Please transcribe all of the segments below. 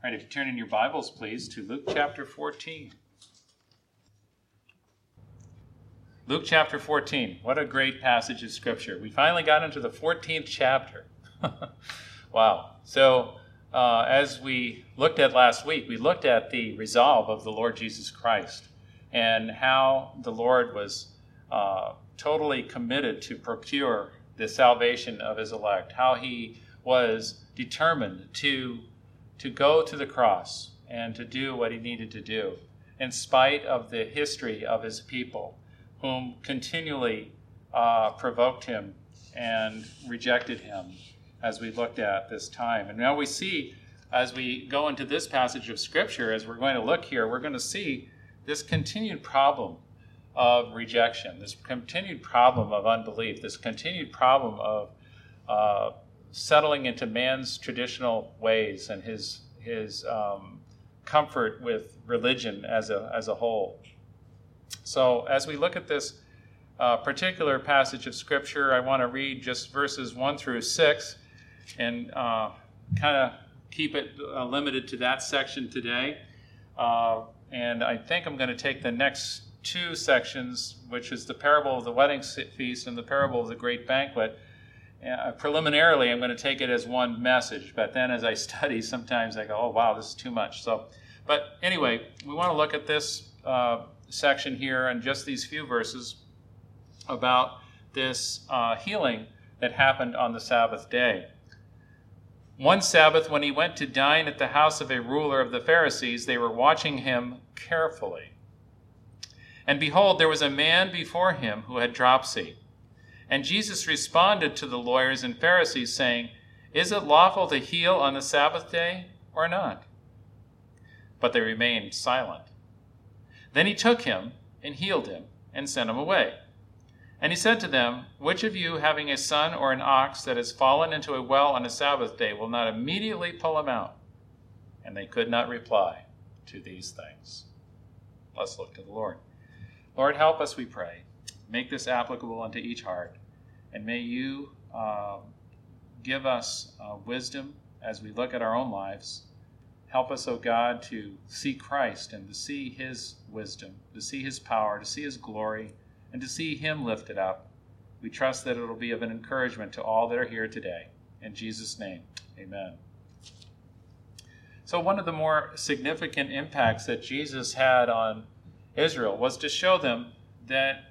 All right, if you turn in your Bibles, please, to Luke chapter 14. Luke chapter 14. What a great passage of Scripture. We finally got into the 14th chapter. Wow. So, as we looked at last week, we looked at the resolve of the Lord Jesus Christ and how the Lord was totally committed to procure the salvation of his elect, how he was determined to go to the cross and to do what he needed to do, in spite of the history of his people, whom continually provoked him and rejected him, as we looked at this time. And now we see, as we go into this passage of Scripture, as we're going to look here, we're going to see this continued problem of rejection, this continued problem of unbelief, this continued problem of settling into man's traditional ways and his comfort with religion as a whole. So as we look at this particular passage of Scripture, I want to read just verses 1 through 6 and kind of keep it limited to that section today. And I think I'm going to take the next two sections, which is the parable of the wedding feast and the parable of the great banquet. Preliminarily, I'm going to take it as one message, but then as I study, sometimes I go, oh, wow, this is too much. But anyway, we want to look at this section here and just these few verses about this healing that happened on the Sabbath day. One Sabbath, when he went to dine at the house of a ruler of the Pharisees, they were watching him carefully. And behold, there was a man before him who had dropsy. And Jesus responded to the lawyers and Pharisees, saying, "Is it lawful to heal on the Sabbath day or not?" But they remained silent. Then he took him and healed him and sent him away. And he said to them, "Which of you, having a son or an ox that has fallen into a well on a Sabbath day, will not immediately pull him out?" And they could not reply to these things. Let's look to the Lord. Lord, help us, we pray. Make this applicable unto each heart. And may you give us wisdom as we look at our own lives. Help us, O God, to see Christ and to see his wisdom, to see his power, to see his glory, and to see him lifted up. We trust that it will be of an encouragement to all that are here today. In Jesus' name, amen. So one of the more significant impacts that Jesus had on Israel was to show them that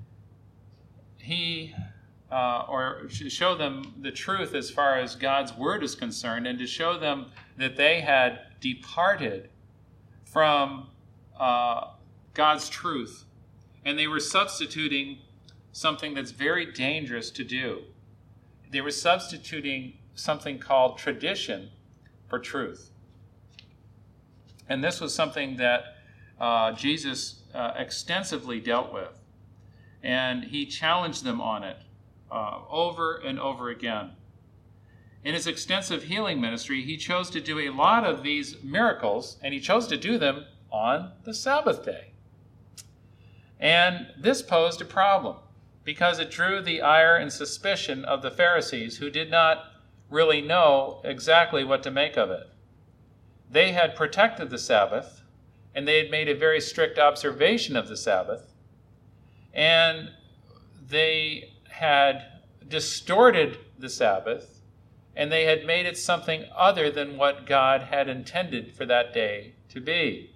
or to show them the truth as far as God's word is concerned, and to show them that they had departed from God's truth, and they were substituting something that's very dangerous to do. They were substituting something called tradition for truth. And this was something that Jesus extensively dealt with. And he challenged them on it over and over again. In his extensive healing ministry, he chose to do a lot of these miracles, and he chose to do them on the Sabbath day. And this posed a problem, because it drew the ire and suspicion of the Pharisees, who did not really know exactly what to make of it. They had protected the Sabbath, and they had made a very strict observation of the Sabbath, and they had distorted the Sabbath, and they had made it something other than what God had intended for that day to be.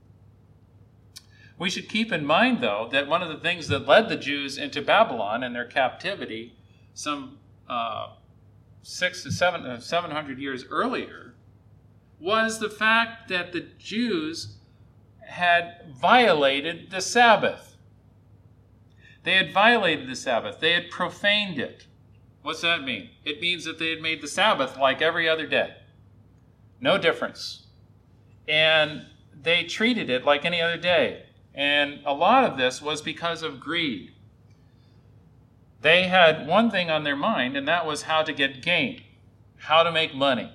We should keep in mind, though, that one of the things that led the Jews into Babylon and their captivity some 700 years earlier was the fact that the Jews had violated the Sabbath. They had violated the Sabbath. They had profaned it. What's that mean? It means that they had made the Sabbath like every other day. No difference. And they treated it like any other day. And a lot of this was because of greed. They had one thing on their mind, and that was how to get gain, how to make money.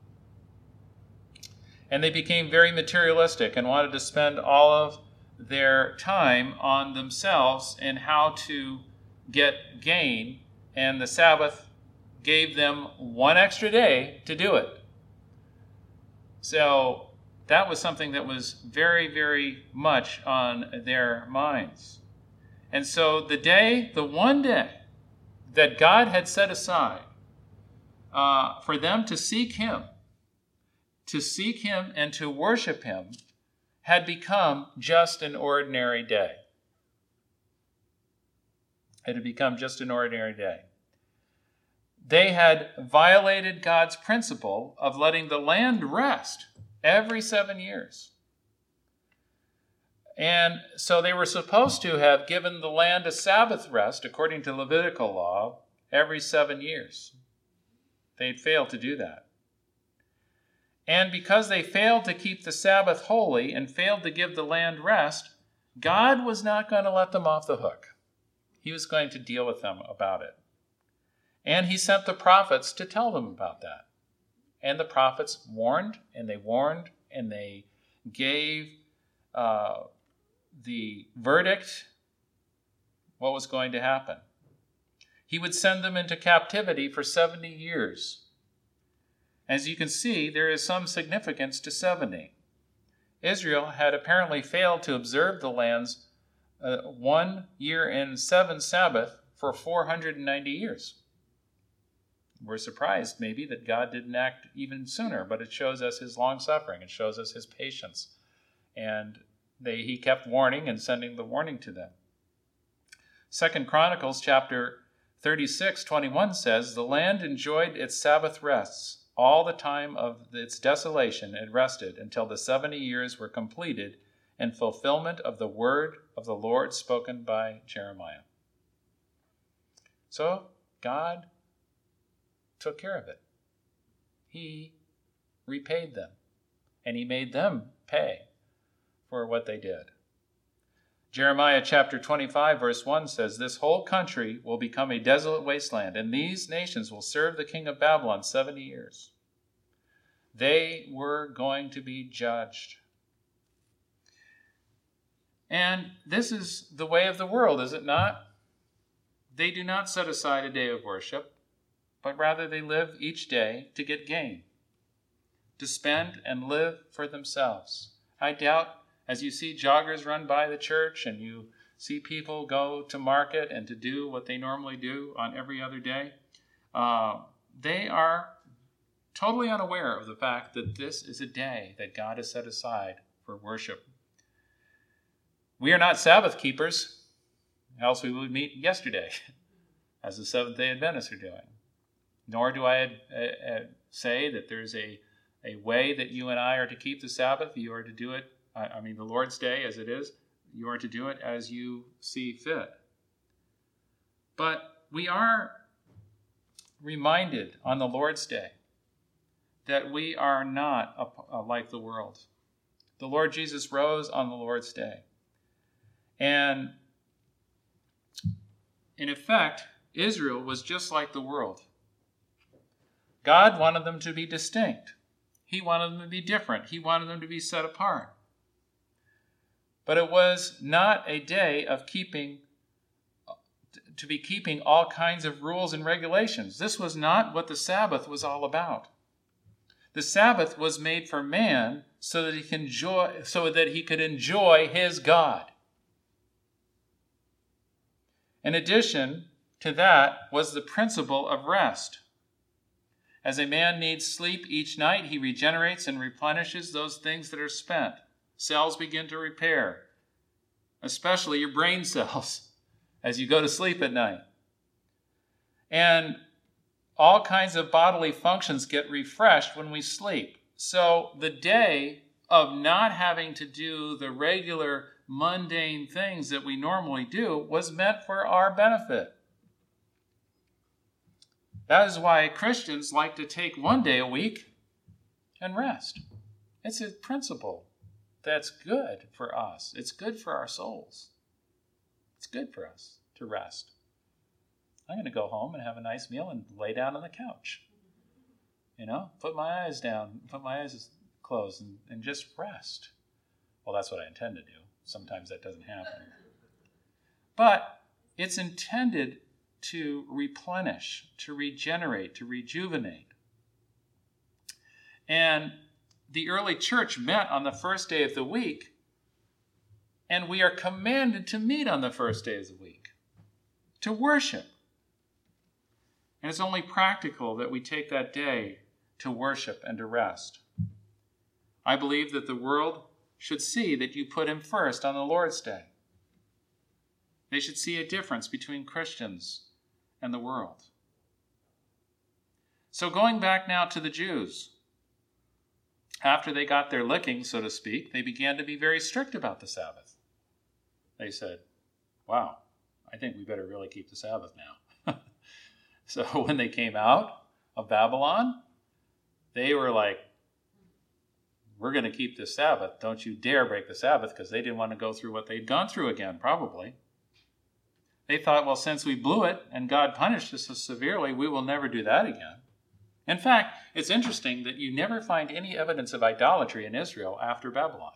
And they became very materialistic and wanted to spend all of their time on themselves and how to get gain, and the Sabbath gave them one extra day to do it. So that was something that was very, very much on their minds. And so the one day that God had set aside for them to seek him and to worship him, had become just an ordinary day. It had become just an ordinary day. They had violated God's principle of letting the land rest every 7 years. And so they were supposed to have given the land a Sabbath rest, according to Levitical law, every 7 years. They'd failed to do that. And because they failed to keep the Sabbath holy and failed to give the land rest, God was not going to let them off the hook. He was going to deal with them about it. And he sent the prophets to tell them about that. And the prophets warned, and they gave the verdict, what was going to happen. He would send them into captivity for 70 years. As you can see, there is some significance to 70. Israel had apparently failed to observe the land's 1 year and 7 Sabbath for 490 years. We're surprised maybe that God didn't act even sooner, but it shows us his long suffering. It shows us his patience. And he kept warning and sending the warning to them. 2 Chronicles chapter 36:21 says, "The land enjoyed its Sabbath rests. All the time of its desolation it rested until the 70 years were completed in fulfillment of the word of the Lord spoken by Jeremiah." So God took care of it. He repaid them, and he made them pay for what they did. Jeremiah chapter 25 verse 1 says, "This whole country will become a desolate wasteland, and these nations will serve the king of Babylon 70 years. They were going to be judged. And this is the way of the world, is it not? They do not set aside a day of worship, but rather they live each day to get gain, to spend and live for themselves. I doubt, as you see joggers run by the church and you see people go to market and to do what they normally do on every other day, they are totally unaware of the fact that this is a day that God has set aside for worship. We are not Sabbath keepers, else we would meet yesterday, as the Seventh-day Adventists are doing. Nor do I say that there's a way that you and I are to keep the Sabbath. You are to do it, the Lord's Day as it is, you are to do it as you see fit. But we are reminded on the Lord's Day that we are not like the world. The Lord Jesus rose on the Lord's Day. And in effect, Israel was just like the world. God wanted them to be distinct. He wanted them to be different. He wanted them to be set apart. But it was not a day of keeping all kinds of rules and regulations. This was not what the Sabbath was all about. The Sabbath was made for man so that he could enjoy his God. In addition to that was the principle of rest. As a man needs sleep each night, he regenerates and replenishes those things that are spent. Cells begin to repair, especially your brain cells, as you go to sleep at night. And all kinds of bodily functions get refreshed when we sleep. So the day of not having to do the regular mundane things that we normally do was meant for our benefit. That is why Christians like to take one day a week and rest. It's a principle that's good for us. It's good for our souls. It's good for us to rest. I'm going to go home and have a nice meal and lay down on the couch. Put my eyes down, put my eyes closed and just rest. Well, that's what I intend to do. Sometimes that doesn't happen. But it's intended to replenish, to regenerate, to rejuvenate. And the early church met on the first day of the week, and we are commanded to meet on the first day of the week, to worship. And it's only practical that we take that day to worship and to rest. I believe that the world should see that you put him first on the Lord's Day. They should see a difference between Christians and the world. So going back now to the Jews, after they got their licking, so to speak, they began to be very strict about the Sabbath. They said, wow, I think we better really keep the Sabbath now. So when they came out of Babylon, they were like, we're going to keep the Sabbath. Don't you dare break the Sabbath, because they didn't want to go through what they'd gone through again, probably. They thought, well, since we blew it and God punished us so severely, we will never do that again. In fact, it's interesting that you never find any evidence of idolatry in Israel after Babylon.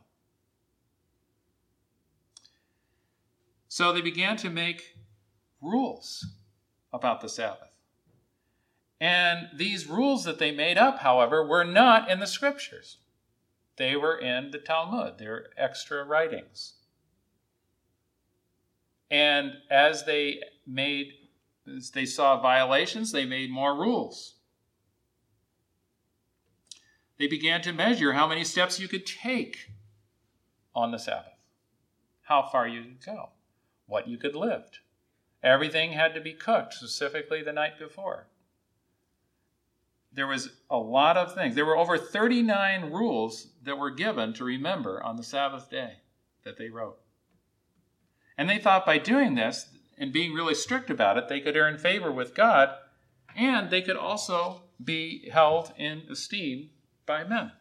So they began to make rules about the Sabbath. And these rules that they made up, however, were not in the Scriptures. They were in the Talmud. They were extra writings. And as they saw violations, they made more rules. They began to measure how many steps you could take on the Sabbath, how far you could go, what you could lift. Everything had to be cooked, specifically the night before. There was a lot of things. There were over 39 rules that were given to remember on the Sabbath day that they wrote. And they thought by doing this and being really strict about it, they could earn favor with God, and they could also be held in esteem by men.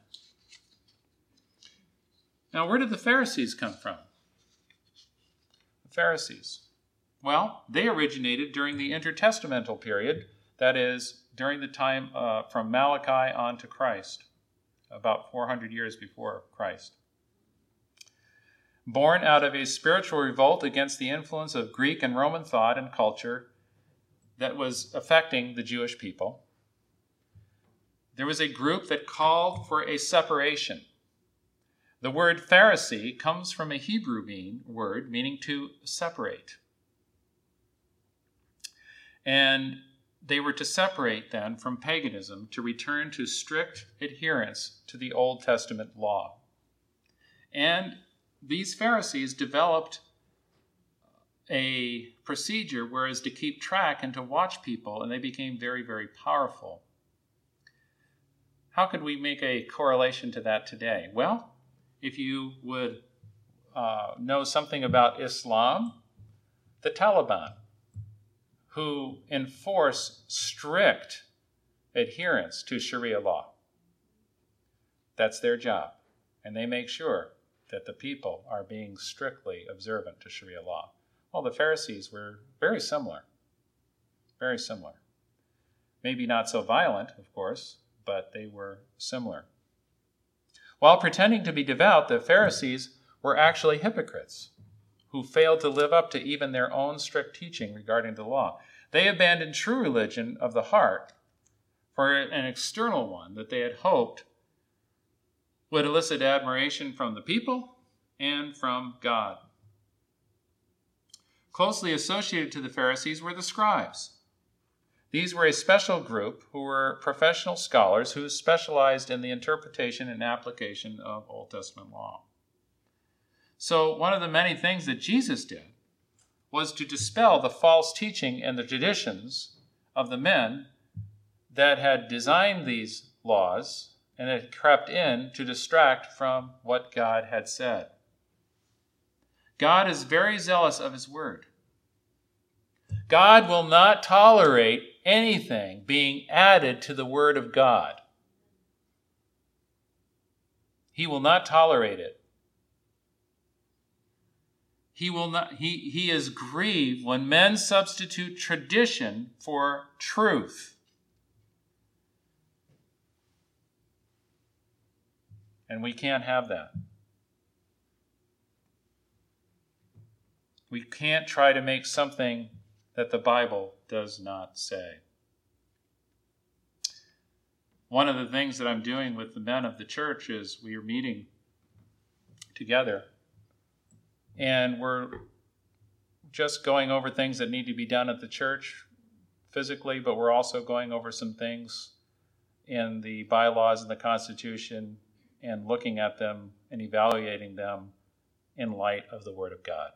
Now, where did the Pharisees come from? The Pharisees. Well, they originated during the intertestamental period, that is, during the time from Malachi on to Christ, about 400 years before Christ. Born out of a spiritual revolt against the influence of Greek and Roman thought and culture that was affecting the Jewish people, there was a group that called for a separation. The word Pharisee comes from a Hebrew word meaning to separate. And they were to separate then from paganism to return to strict adherence to the Old Testament law. And these Pharisees developed a procedure whereas to keep track and to watch people, and they became very, very powerful. How could we make a correlation to that today? Well, if you would know something about Islam, the Taliban, who enforce strict adherence to Sharia law. That's their job. And they make sure that the people are being strictly observant to Sharia law. Well, the Pharisees were very similar. Very similar. Maybe not so violent, of course, but they were similar. While pretending to be devout, the Pharisees were actually hypocrites who failed to live up to even their own strict teaching regarding the law. They abandoned true religion of the heart for an external one that they had hoped would elicit admiration from the people and from God. Closely associated to the Pharisees were the scribes. These were a special group who were professional scholars who specialized in the interpretation and application of Old Testament law. So one of the many things that Jesus did was to dispel the false teaching and the traditions of the men that had designed these laws and had crept in to distract from what God had said. God is very zealous of his word. God will not tolerate anything being added to the word of God. He will not tolerate it. He is grieved when men substitute tradition for truth. And we can't have that. We can't try to make something that the Bible does not say. One of the things that I'm doing with the men of the church is we are meeting together, and we're just going over things that need to be done at the church physically, but we're also going over some things in the bylaws and the Constitution and looking at them and evaluating them in light of the Word of God.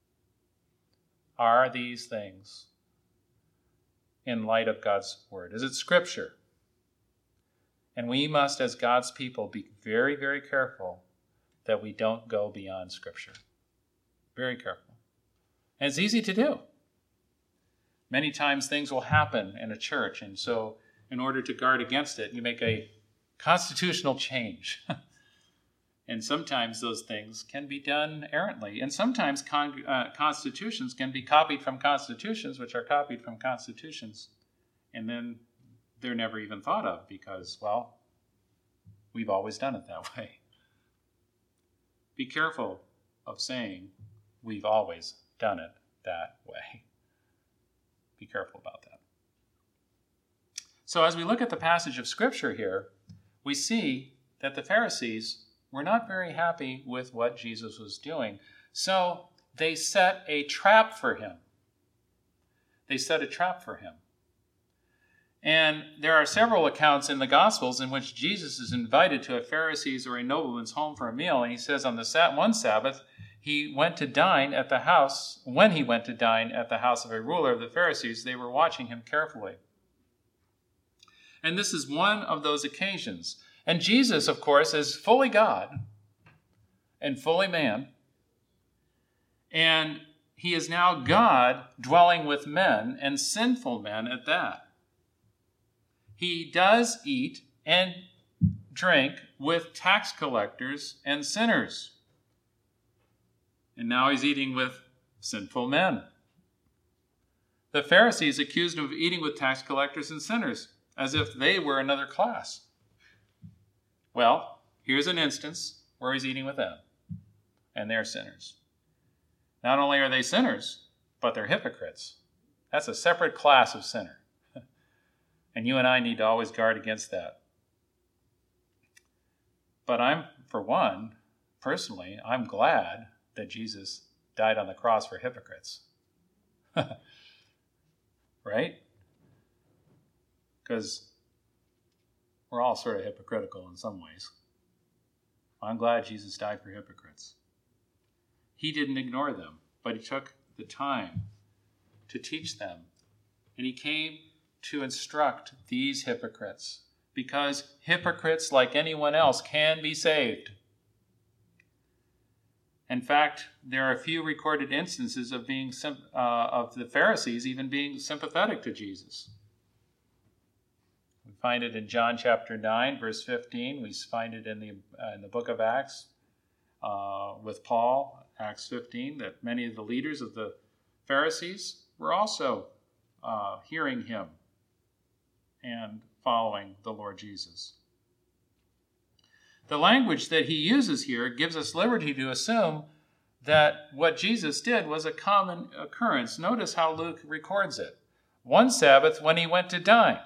Are these things in light of God's Word? Is it Scripture? And we must, as God's people, be very, very careful that we don't go beyond Scripture. Very careful. And it's easy to do. Many times things will happen in a church, and so in order to guard against it, you make a constitutional change. And sometimes those things can be done errantly. And sometimes constitutions can be copied from constitutions, which are copied from constitutions. And then they're never even thought of because, well, we've always done it that way. Be careful of saying we've always done it that way. Be careful about that. So as we look at the passage of Scripture here, we see that the Pharisees were not very happy with what Jesus was doing. So they set a trap for him. They set a trap for him. And there are several accounts in the Gospels in which Jesus is invited to a Pharisee's or a nobleman's home for a meal. And he says on the one Sabbath, he went to dine at the house. When he went to dine at the house of a ruler of the Pharisees, they were watching him carefully. And this is one of those occasions. And Jesus, of course, is fully God and fully man. And he is now God dwelling with men, and sinful men at that. He does eat and drink with tax collectors and sinners. And now he's eating with sinful men. The Pharisees accused him of eating with tax collectors and sinners, as if they were another class. Well, here's an instance where he's eating with them, and they're sinners. Not only are they sinners, but they're hypocrites. That's a separate class of sinner. And you and I need to always guard against that. But for one, personally, I'm glad that Jesus died on the cross for hypocrites. Right? Because we're all sort of hypocritical in some ways. I'm glad Jesus died for hypocrites. He didn't ignore them, but he took the time to teach them. And he came to instruct these hypocrites, because hypocrites, like anyone else, can be saved. In fact, there are a few recorded instances of the Pharisees even being sympathetic to Jesus. We find it in John chapter 9, verse 15. We find it in the book of Acts with Paul, Acts 15, that many of the leaders of the Pharisees were also hearing him and following the Lord Jesus. The language that he uses here gives us liberty to assume that what Jesus did was a common occurrence. Notice how Luke records it. One Sabbath when he went to dine.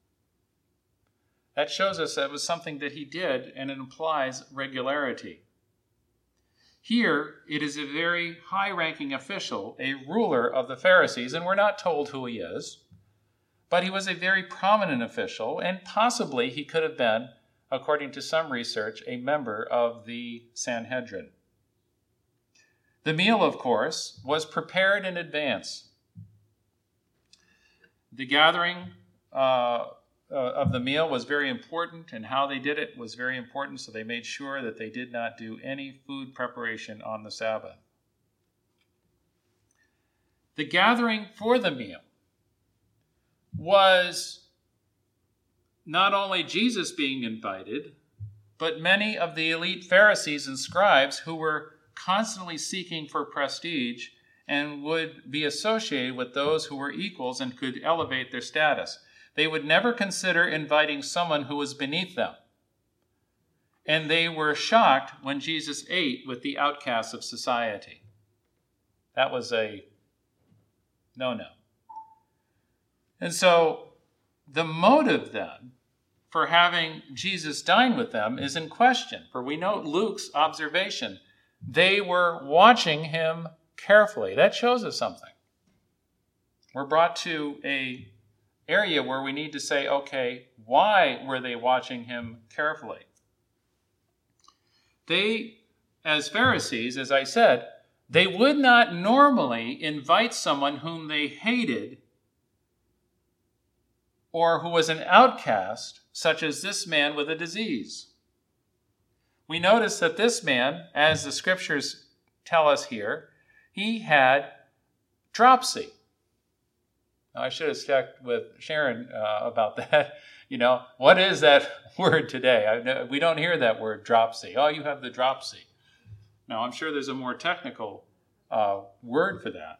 That shows us that it was something that he did, and it implies regularity. Here, it is a very high-ranking official, a ruler of the Pharisees, and we're not told who he is, but he was a very prominent official, and possibly he could have been, according to some research, a member of the Sanhedrin. The meal, of course, was prepared in advance. The gathering of the meal was very important, and how they did it was very important, so they made sure that they did not do any food preparation on the Sabbath. The gathering for the meal was not only Jesus being invited, but many of the elite Pharisees and scribes who were constantly seeking for prestige and would be associated with those who were equals and could elevate their status. They would never consider inviting someone who was beneath them. And they were shocked when Jesus ate with the outcasts of society. That was a no-no. And so the motive then for having Jesus dine with them is in question. For we note Luke's observation. They were watching him carefully. That shows us something. We're brought to an area where we need to say, okay, why were they watching him carefully? They, as Pharisees, as I said, they would not normally invite someone whom they hated or who was an outcast, such as this man with a disease. We notice that this man, as the scriptures tell us here, he had dropsy. Now, I should have checked with Sharon about that. What is that word today? We don't hear that word, dropsy. Oh, you have the dropsy. Now, I'm sure there's a more technical word for that.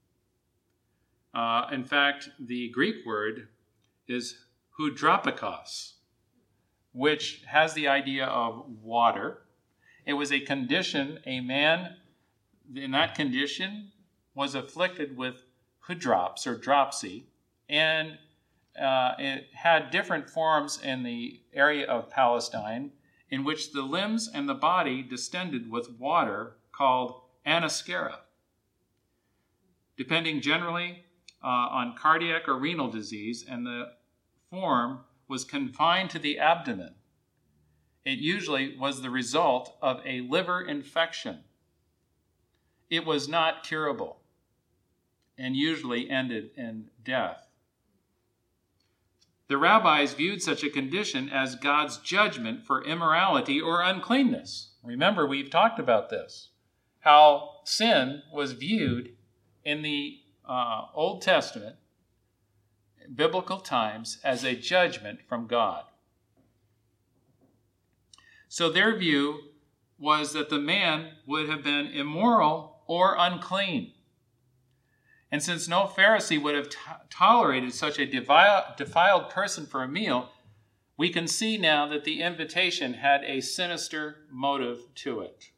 In fact, the Greek word is hydropikos, which has the idea of water. It was a condition, a man in that condition was afflicted with hydrops or dropsy, and it had different forms in the area of Palestine in which the limbs and the body distended with water called anaskera, depending generally on cardiac or renal disease, and the form was confined to the abdomen. It usually was the result of a liver infection. It was not curable and usually ended in death. The rabbis viewed such a condition as God's judgment for immorality or uncleanness. Remember, we've talked about this, how sin was viewed in the Old Testament, biblical times, as a judgment from God. So their view was that the man would have been immoral or unclean. And since no Pharisee would have tolerated such a defiled person for a meal, we can see now that the invitation had a sinister motive to it.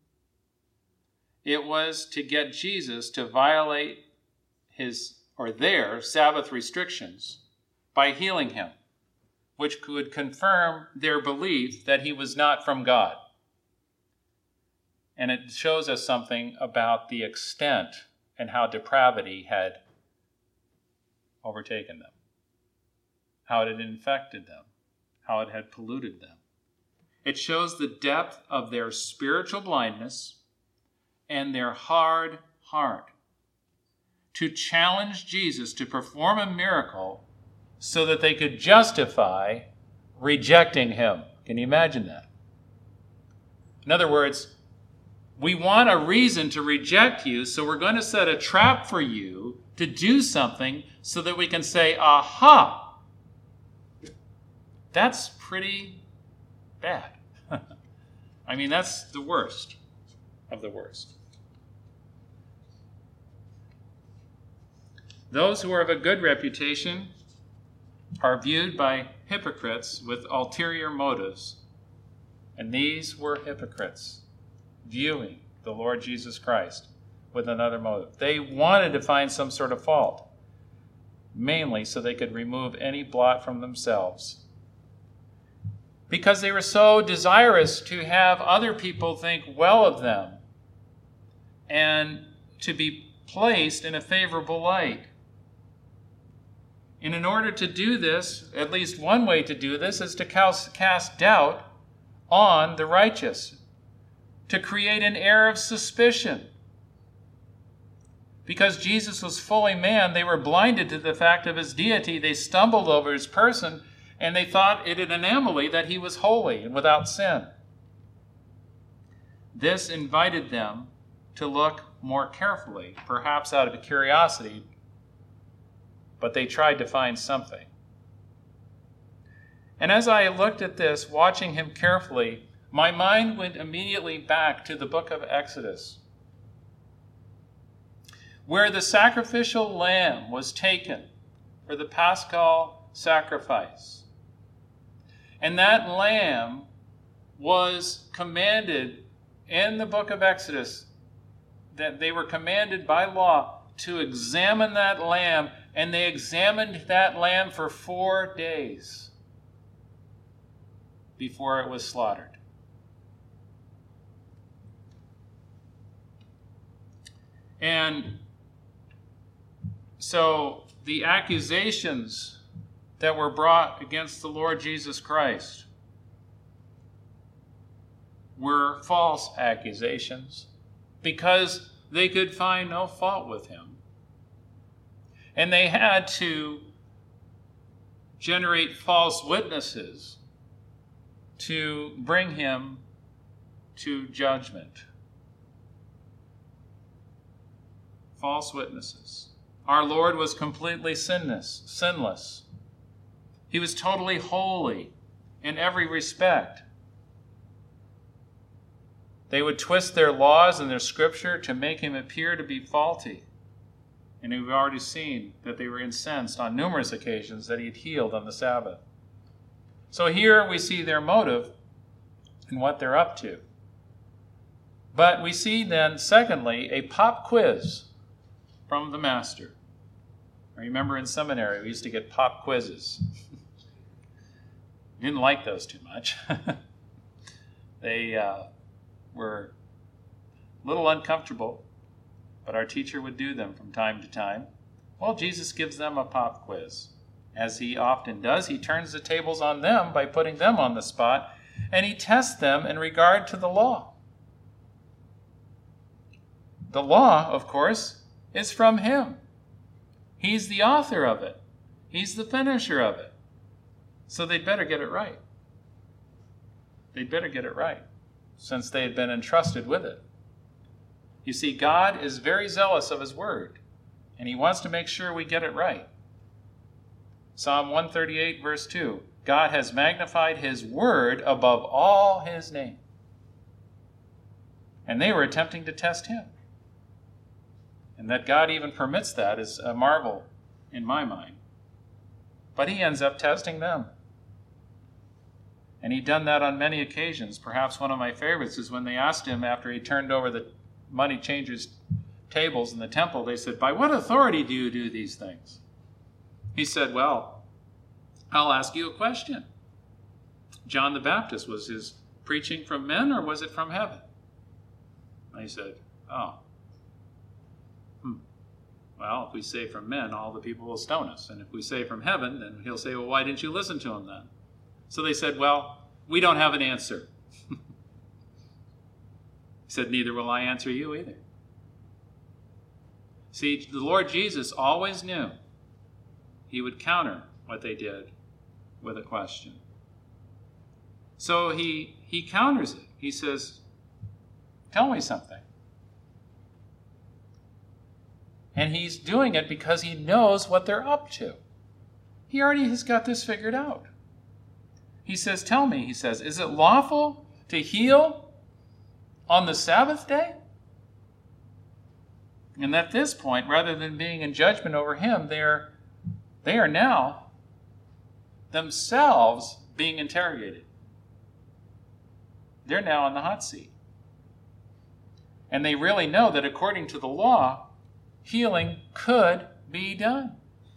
It was to get Jesus to violate their Sabbath restrictions by healing him, which could confirm their belief that he was not from God. And it shows us something about the extent and how depravity had overtaken them, how it had infected them, how it had polluted them. It shows the depth of their spiritual blindness and their hard heart to challenge Jesus to perform a miracle so that they could justify rejecting him. Can you imagine that? In other words, we want a reason to reject you, so we're going to set a trap for you to do something so that we can say, aha, that's pretty bad. I mean, that's the worst of the worst. Those who are of a good reputation are viewed by hypocrites with ulterior motives, and these were hypocrites viewing the Lord Jesus Christ with another motive. They wanted to find some sort of fault, mainly so they could remove any blot from themselves, because they were so desirous to have other people think well of them and to be placed in a favorable light. And in order to do this, at least one way to do this is to cast doubt on the righteous, to create an air of suspicion. Because Jesus was fully man, they were blinded to the fact of his deity. They stumbled over his person, and they thought it an anomaly that he was holy and without sin. This invited them to look more carefully, perhaps out of curiosity, but they tried to find something. And as I looked at this, watching him carefully, my mind went immediately back to the book of Exodus, where the sacrificial lamb was taken for the Paschal sacrifice. And that lamb was commanded in the book of Exodus, that they were commanded by law to examine that lamb, and they examined that lamb for 4 days. before it was slaughtered. And so the accusations that were brought against the Lord Jesus Christ were false accusations because they could find no fault with him. And they had to generate false witnesses to bring him to judgment. False witnesses. Our Lord was completely sinless. He was totally holy in every respect. They would twist their laws and their scripture to make him appear to be faulty. And we've already seen that they were incensed on numerous occasions that he had healed on the Sabbath. So here we see their motive and what they're up to. But we see then, secondly, a pop quiz from the master. I remember in seminary we used to get pop quizzes. Didn't like those too much. They were a little uncomfortable, but our teacher would do them from time to time. Well, Jesus gives them a pop quiz. As he often does, he turns the tables on them by putting them on the spot, and he tests them in regard to the law. The law, of course, is from him. He's the author of it. He's the finisher of it. So they'd better get it right. They'd better get it right, since they had been entrusted with it. You see, God is very zealous of his word, and he wants to make sure we get it right. Psalm 138, verse 2, God has magnified his word above all his name. And they were attempting to test him. And that God even permits that is a marvel in my mind. But he ends up testing them. And he'd done that on many occasions. Perhaps one of my favorites is when they asked him after he turned over the money changers' tables in the temple, they said, "By what authority do you do these things?" He said, "Well, I'll ask you a question. John the Baptist, was his preaching from men or was it from heaven?" And he said, well, if we say from men, all the people will stone us. And if we say from heaven, then he'll say, well, why didn't you listen to him then? So they said, well, we don't have an answer. He said, neither will I answer you either. See, the Lord Jesus always knew he would counter what they did with a question. So he counters it. He says, tell me something. And he's doing it because he knows what they're up to. He already has got this figured out. He says, tell me, he says, is it lawful to heal on the Sabbath day? And at this point, rather than being in judgment over him, they are now themselves being interrogated. They're now on the hot seat. And they really know that according to the law, healing could be done.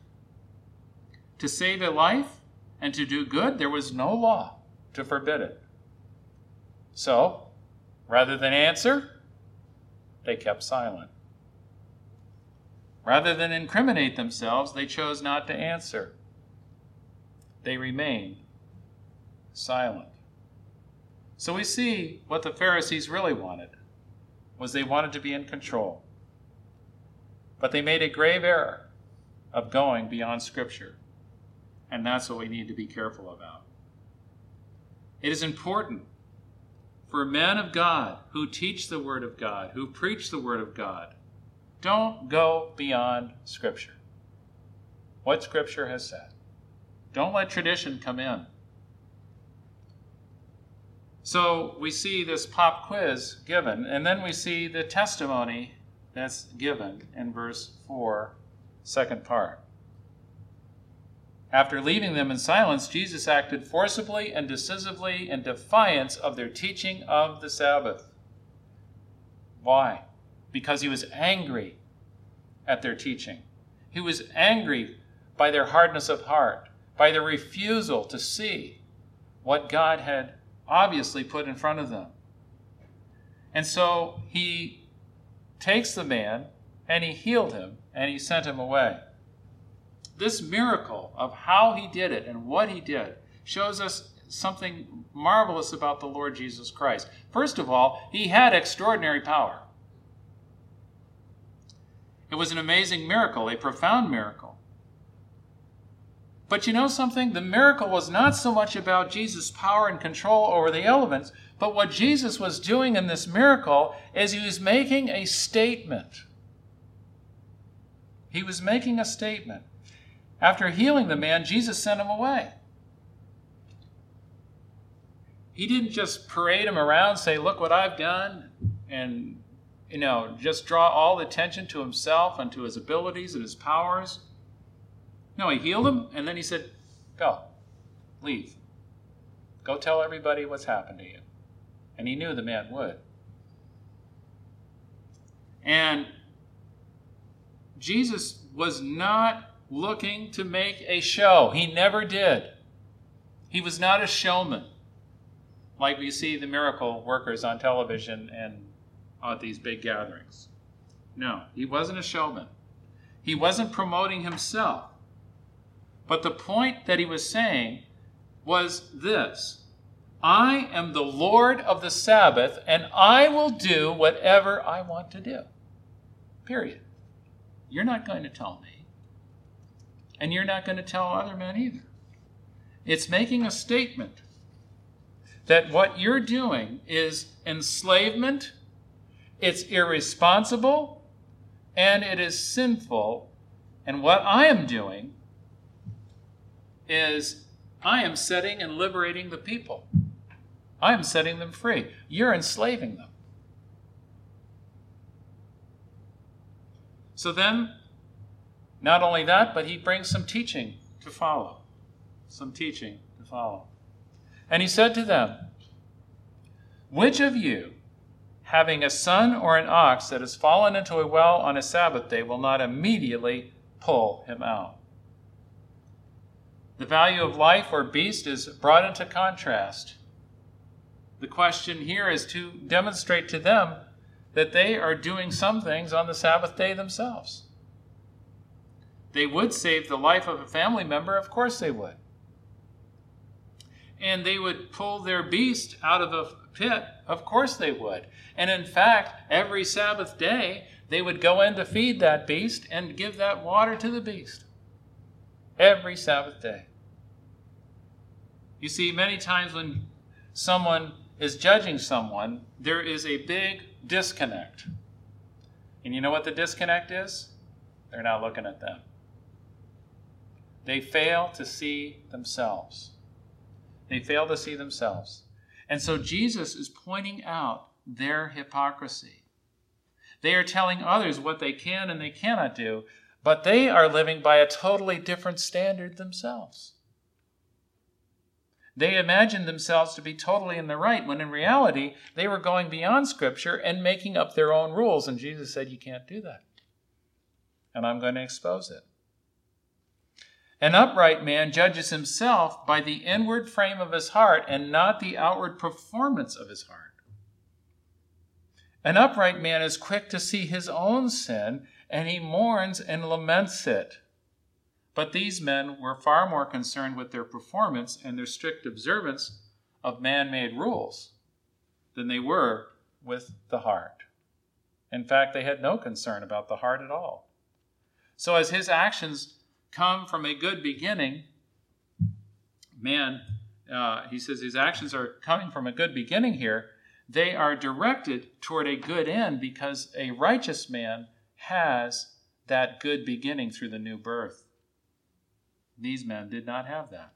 To save a life and to do good, there was no law to forbid it. So, rather than answer, they kept silent. Rather than incriminate themselves, they chose not to answer. They remained silent. So we see what the Pharisees really wanted, was they wanted to be in control. But they made a grave error of going beyond Scripture. And that's what we need to be careful about. It is important for men of God who teach the Word of God, who preach the Word of God, don't go beyond Scripture. What Scripture has said. Don't let tradition come in. So we see this pop quiz given, and then we see the testimony that's given in verse 4, second part. After leaving them in silence, Jesus acted forcibly and decisively in defiance of their teaching of the Sabbath. Why? Because he was angry at their teaching. He was angry by their hardness of heart, by their refusal to see what God had obviously put in front of them. And so he takes the man and he healed him and he sent him away. This miracle of how he did it and what he did shows us something marvelous about the Lord Jesus Christ. First of all, he had extraordinary power. It was an amazing miracle, a profound miracle. But you know something? The miracle was not so much about Jesus' power and control over the elements, but what Jesus was doing in this miracle is he was making a statement. He was making a statement. After healing the man, Jesus sent him away. He didn't just parade him around, say, look what I've done, and, just draw all the attention to himself and to his abilities and his powers. No, he healed him, and then he said, go, leave. Go tell everybody what's happened to you. And he knew the man would. And Jesus was not looking to make a show. He never did. He was not a showman, like we see the miracle workers on television and at these big gatherings. No, he wasn't a showman. He wasn't promoting himself. But the point that he was saying was this: I am the Lord of the Sabbath, and I will do whatever I want to do. Period. You're not going to tell me. And you're not going to tell other men either. It's making a statement that what you're doing is enslavement, it's irresponsible, and it is sinful. And what I am doing is I am setting and liberating the people. I am setting them free. You're enslaving them. So then, not only that, but he brings some teaching to follow. Some teaching to follow. And he said to them, which of you, having a son or an ox that has fallen into a well on a Sabbath day, will not immediately pull him out? The value of life or beast is brought into contrast. The question here is to demonstrate to them that they are doing some things on the Sabbath day themselves. They would save the life of a family member, of course they would. And they would pull their beast out of a pit, of course they would. And in fact, every Sabbath day, they would go in to feed that beast and give that water to the beast. Every Sabbath day. You see, many times when someone is judging someone, there is a big disconnect. And you know what the disconnect is? They're not looking at them. They fail to see themselves. They fail to see themselves. And so Jesus is pointing out their hypocrisy. They are telling others what they can and they cannot do, but they are living by a totally different standard themselves. They imagined themselves to be totally in the right, when in reality, they were going beyond Scripture and making up their own rules. And Jesus said, you can't do that. And I'm going to expose it. An upright man judges himself by the inward frame of his heart and not the outward performance of his heart. An upright man is quick to see his own sin, and he mourns and laments it. But these men were far more concerned with their performance and their strict observance of man-made rules than they were with the heart. In fact, they had no concern about the heart at all. So as his actions come from a good beginning, he says his actions are coming from a good beginning here, they are directed toward a good end because a righteous man has that good beginning through the new birth. These men did not have that.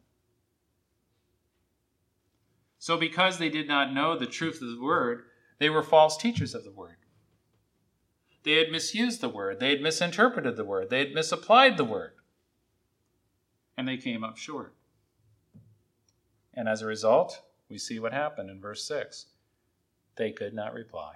So because they did not know the truth of the word, they were false teachers of the word. They had misused the word. They had misinterpreted the word. They had misapplied the word. And they came up short. And as a result, we see what happened in verse 6. They could not reply.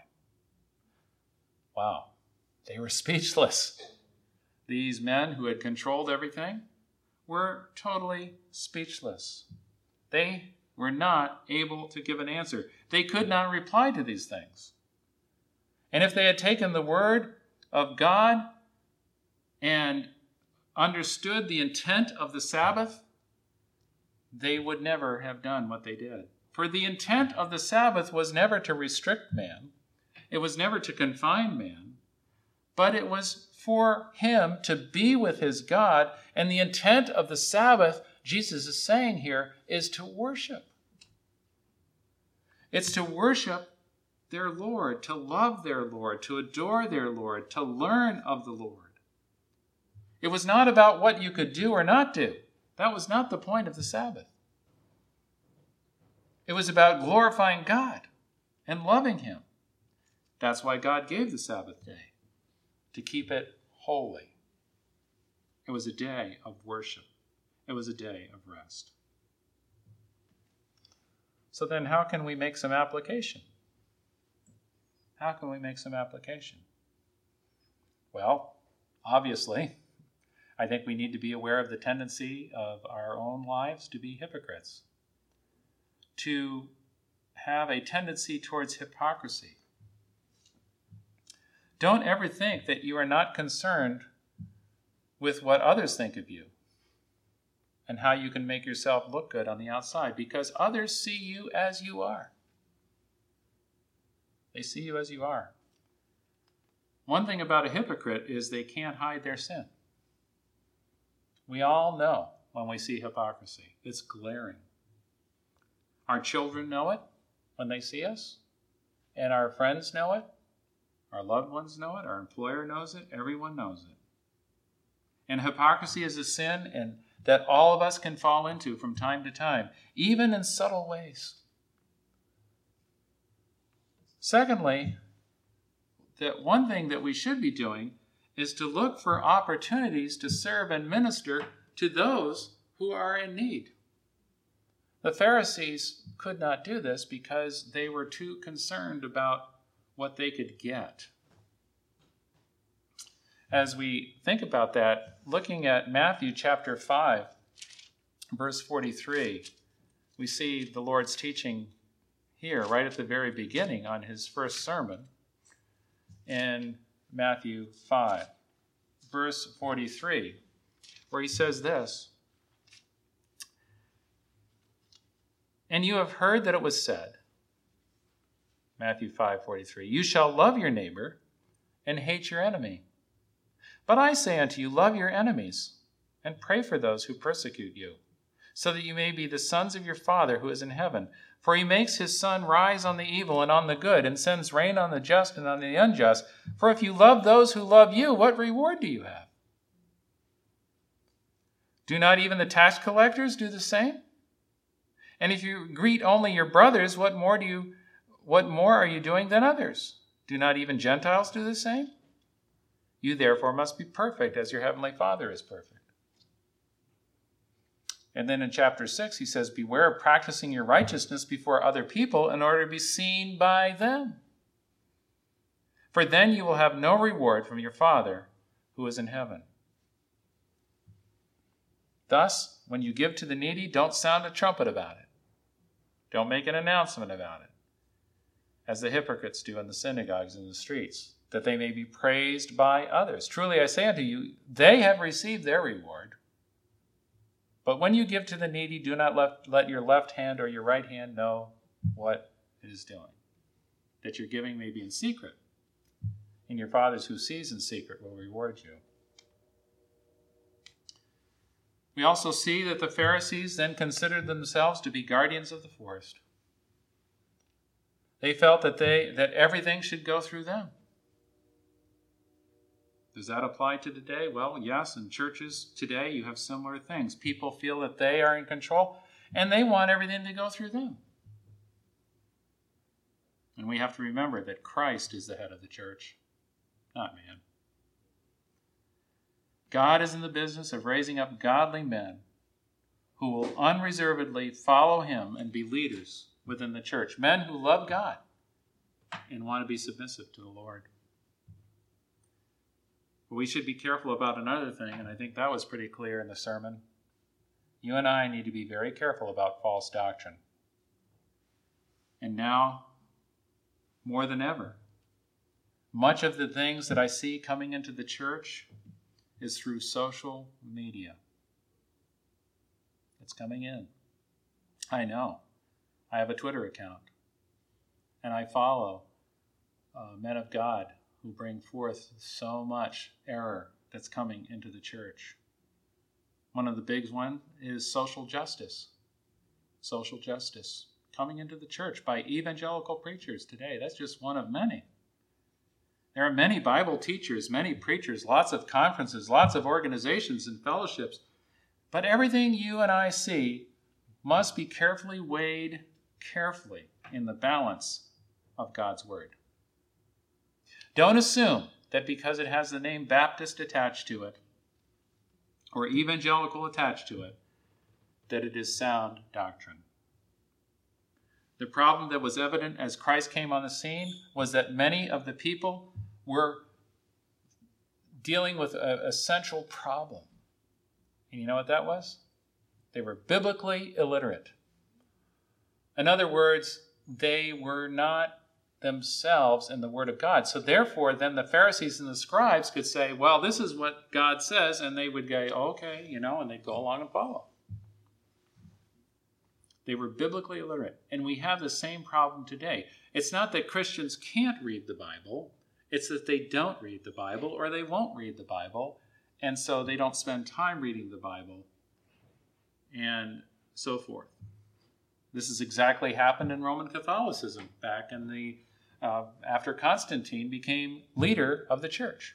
Wow. They were speechless. These men who had controlled everything were totally speechless. They were not able to give an answer. They could not reply to these things. And if they had taken the word of God and understood the intent of the Sabbath, they would never have done what they did. For the intent of the Sabbath was never to restrict man. It was never to confine man, but it was for him to be with his God. And the intent of the Sabbath, Jesus is saying here, is to worship. It's to worship their Lord, to love their Lord, to adore their Lord, to learn of the Lord. It was not about what you could do or not do. That was not the point of the Sabbath. It was about glorifying God and loving him. That's why God gave the Sabbath day, to keep it holy. It was a day of worship. It was a day of rest. So then how can we make some application? How can we make some application? Well, obviously, I think we need to be aware of the tendency of our own lives to be hypocrites, to have a tendency towards hypocrisy. Don't ever think that you are not concerned with what others think of you and how you can make yourself look good on the outside, because others see you as you are. They see you as you are. One thing about a hypocrite is they can't hide their sin. We all know when we see hypocrisy. It's glaring. Our children know it when they see us, and our friends know it. Our loved ones know it. Our employer knows it. Everyone knows it. And hypocrisy is a sin and that all of us can fall into from time to time, even in subtle ways. Secondly, that one thing that we should be doing is to look for opportunities to serve and minister to those who are in need. The Pharisees could not do this because they were too concerned about what they could get. As we think about that, looking at Matthew chapter 5, verse 43, we see the Lord's teaching here right at the very beginning on his first sermon in Matthew 5, verse 43, where he says this, "And you have heard that it was said," Matthew 5:43, "You shall love your neighbor and hate your enemy. But I say unto you, love your enemies and pray for those who persecute you, so that you may be the sons of your Father who is in heaven. For he makes his sun rise on the evil and on the good, and sends rain on the just and on the unjust. For if you love those who love you, what reward do you have? Do not even the tax collectors do the same? And if you greet only your brothers, what more are you doing than others? Do not even Gentiles do the same? You therefore must be perfect as your heavenly Father is perfect." And then in chapter 6, he says, "Beware of practicing your righteousness before other people in order to be seen by them. For then you will have no reward from your Father who is in heaven." Thus, when you give to the needy, don't sound a trumpet about it. Don't make an announcement about it, as the hypocrites do in the synagogues and the streets, that they may be praised by others. Truly I say unto you, they have received their reward. But when you give to the needy, do not let your left hand or your right hand know what it is doing, that your giving may be in secret, and your Father who sees in secret will reward you. We also see that the Pharisees then considered themselves to be guardians of the forest. They felt that everything should go through them. Does that apply to today? Well, yes, in churches today you have similar things. People feel that they are in control, and they want everything to go through them. And we have to remember that Christ is the head of the church, not man. God is in the business of raising up godly men who will unreservedly follow him and be leaders within the church. Men who love God and want to be submissive to the Lord. But we should be careful about another thing, and I think that was pretty clear in the sermon. You and I need to be very careful about false doctrine. And now, more than ever, much of the things that I see coming into the church is through social media. It's coming in. I know. I have a Twitter account, and I follow men of God who bring forth so much error that's coming into the church. One of the big ones is social justice. Social justice coming into the church by evangelical preachers today. That's just one of many. There are many Bible teachers, many preachers, lots of conferences, lots of organizations and fellowships. But everything you and I see must be carefully weighed carefully in the balance of God's Word. Don't assume that because it has the name Baptist attached to it, or evangelical attached to it, that it is sound doctrine. The problem that was evident as Christ came on the scene was that many of the people were dealing with a central problem. And you know what that was? They were biblically illiterate. In other words, they were not themselves in the Word of God. So therefore, then the Pharisees and the scribes could say, well, this is what God says, and they would go, okay, and they'd go along and follow. They were biblically illiterate. And we have the same problem today. It's not that Christians can't read the Bible. It's that they don't read the Bible, or they won't read the Bible, and so they don't spend time reading the Bible, and so forth. This has exactly happened in Roman Catholicism back in the after Constantine became leader of the church.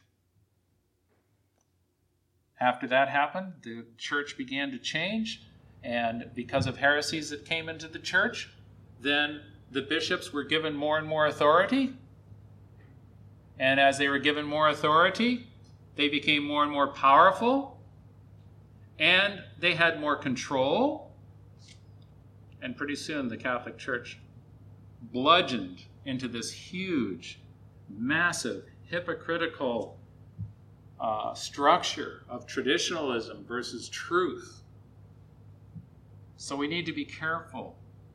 After that happened, the church began to change, and because of heresies that came into the church, then the bishops were given more and more authority. And as they were given more authority, they became more and more powerful, and they had more control. And pretty soon the Catholic Church bludgeoned into this huge, massive, hypocritical structure of traditionalism versus truth. So we need to be careful.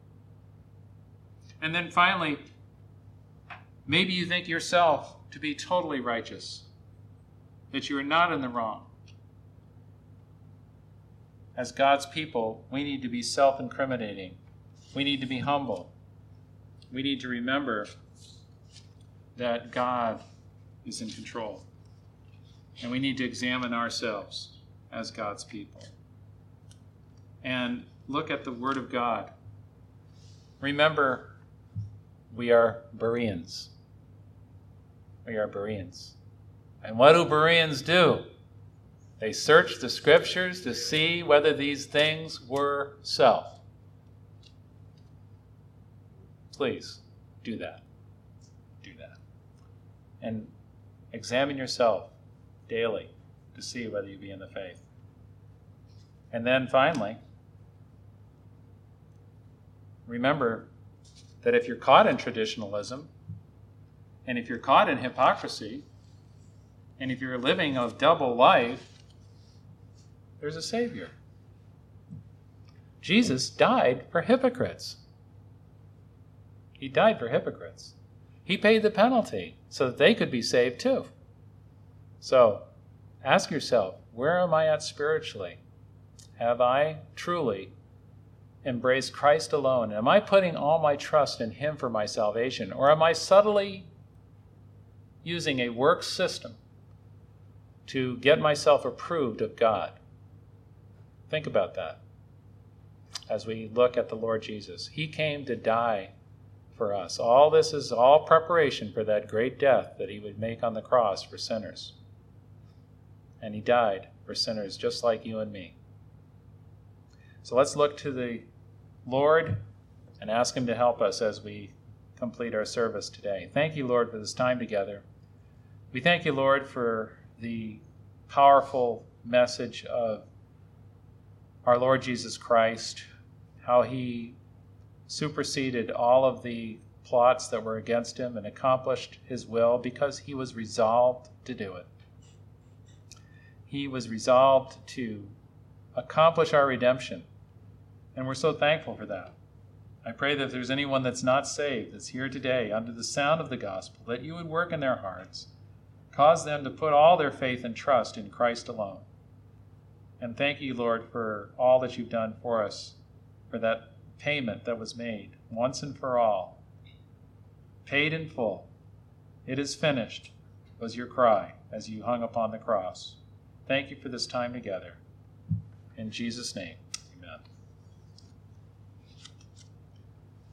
And then finally, maybe you think yourself to be totally righteous, that you are not in the wrong. As God's people, we need to be self-incriminating. We need to be humble. We need to remember that God is in control. And we need to examine ourselves as God's people. And look at the Word of God. Remember, we are Bereans. We are Bereans. And what do Bereans do? They search the Scriptures to see whether these things were so. Please, do that. Do that. And examine yourself daily to see whether you be in the faith. And then finally, remember that if you're caught in traditionalism, and if you're caught in hypocrisy, and if you're living a double life, there's a Savior. Jesus died for hypocrites. He died for hypocrites. He paid the penalty so that they could be saved too. So, ask yourself, where am I at spiritually? Have I truly embraced Christ alone? Am I putting all my trust in Him for my salvation? Or am I subtly using a works system to get myself approved of God? Think about that as we look at the Lord Jesus. He came to die for us. All this is all preparation for that great death that He would make on the cross for sinners. And He died for sinners just like you and me. So let's look to the Lord and ask Him to help us as we complete our service today. Thank you, Lord, for this time together. We thank you, Lord, for the powerful message of our Lord Jesus Christ, how He superseded all of the plots that were against Him and accomplished His will because He was resolved to do it. He was resolved to accomplish our redemption, and we're so thankful for that. I pray that if there's anyone that's not saved, that's here today under the sound of the gospel, that you would work in their hearts, cause them to put all their faith and trust in Christ alone. And thank you, Lord, for all that you've done for us, for that payment that was made once and for all, paid in full. It is finished, was your cry as you hung upon the cross. Thank you for this time together. In Jesus' name.